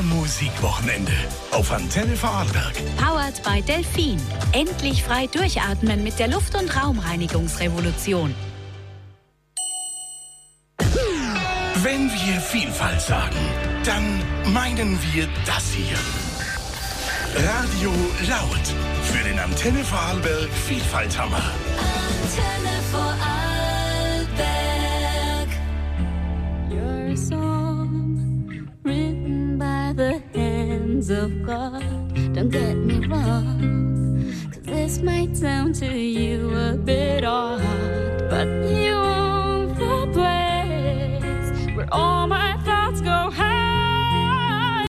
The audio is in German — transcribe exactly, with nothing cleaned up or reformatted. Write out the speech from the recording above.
Ihr Musikwochenende auf Antenne Vorarlberg. Powered by Delfin. Endlich frei durchatmen mit der Luft- und Raumreinigungsrevolution. Wenn wir Vielfalt sagen, dann meinen wir das hier. Radio Laut für den Antenne Vorarlberg Vielfalthammer. Antenne Vorarlberg. You're a song written by the hands of God. Don't get me wrong, 'cause this might sound to you a bit